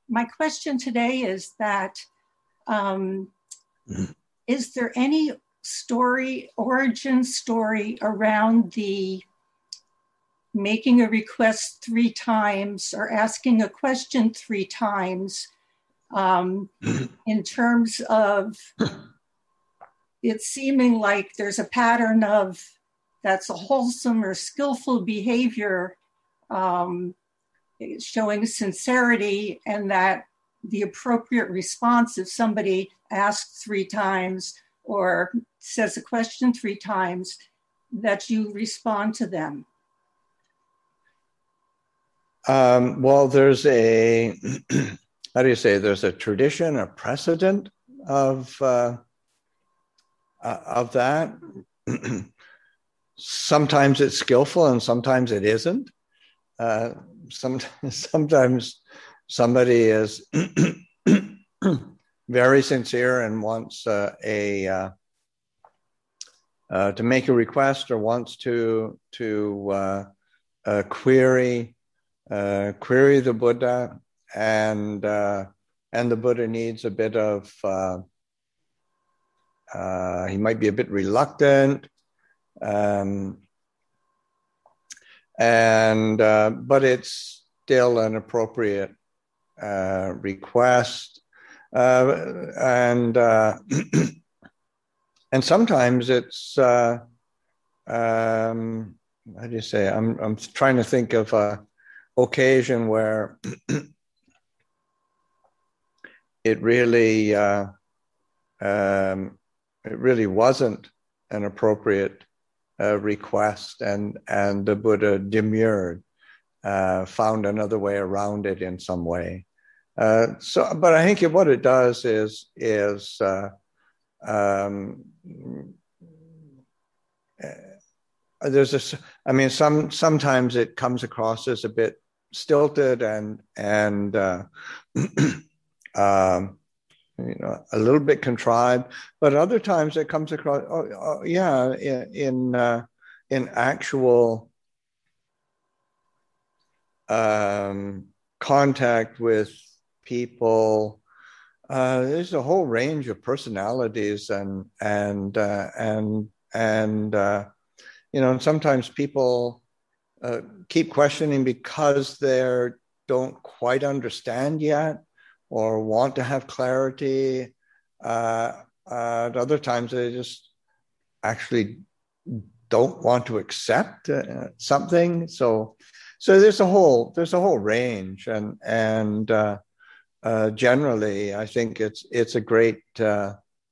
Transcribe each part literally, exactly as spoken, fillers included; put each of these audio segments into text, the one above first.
my question today is that, um, mm-hmm. is there any story, origin story around the making a request three times or asking a question three times um, in terms of it seeming like there's a pattern of that's a wholesome or skillful behavior um, showing sincerity, and that the appropriate response if somebody asks three times or says a question three times, that you respond to them? Um, well, there's a, how do you say, there's a tradition, a precedent of, uh, uh, of that. Sometimes it's skillful and sometimes it isn't. Uh, some, sometimes somebody is very sincere and wants uh, a uh, uh, to make a request or wants to to uh, uh, query uh, query the Buddha, and uh, and the Buddha needs a bit of uh, uh, he might be a bit reluctant. Um, and uh, but it's still an appropriate uh, request, uh, and uh, and sometimes it's uh, um, how do you say? I'm I'm trying to think of a occasion where it really uh, um, it really wasn't an appropriate Uh, request, and and the Buddha demurred, uh, found another way around it in some way. Uh, so, but I think what it does is is uh, um, uh, there's a. I mean, some sometimes it comes across as a bit stilted and and uh, um, you know, a little bit contrived, but other times it comes across, oh, oh yeah, in in, uh, in actual um, contact with people. Uh, there's a whole range of personalities, and and uh, and and uh, you know, and sometimes people uh, keep questioning because they don't quite understand yet, or want to have clarity. Uh, uh, at other times, they just actually don't want to accept uh, something. So, so there's a whole there's a whole range, and and uh, uh, generally, I think it's it's a great uh,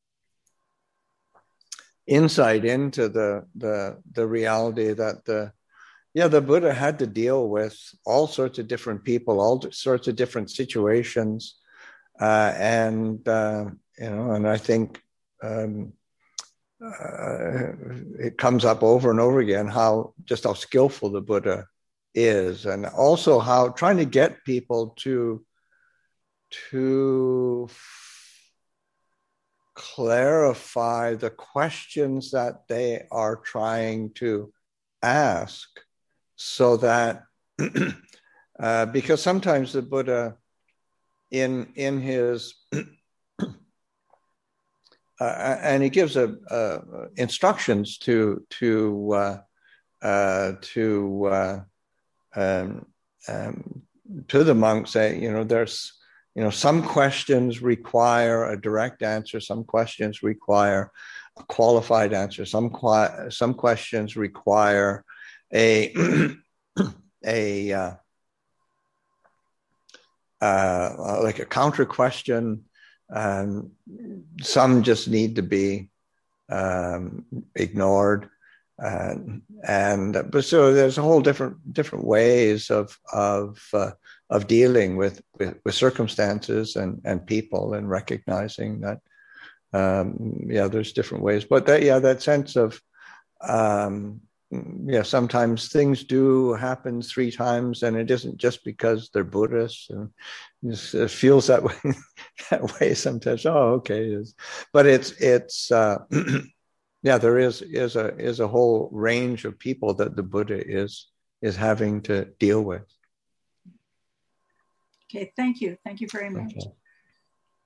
insight into the the the reality that the yeah the Buddha had to deal with all sorts of different people, all sorts of different situations. Uh, and, uh, you know, and I think um, uh, it comes up over and over again, how just how skillful the Buddha is, and also how trying to get people to, to clarify the questions that they are trying to ask, so that, uh, because sometimes the Buddha, in in his uh, and he gives a, a instructions to to uh, uh, to uh, um, um, to the monks, say, you know, there's, you know, some questions require a direct answer, some questions require a qualified answer, some qua- some questions require a a uh, Uh, like a counter question. Um, some just need to be um, ignored, uh, and but so there's a whole different different ways of of uh, of dealing with, with with circumstances and and people, and recognizing that um, yeah, there's different ways. But that yeah, that sense of um, yeah, sometimes things do happen three times, and it isn't just because they're Buddhists, and it feels that way that way sometimes. Oh, okay, but it's it's uh, yeah, there is is a is a whole range of people that the Buddha is is having to deal with. Okay, thank you. Thank you very much. Okay.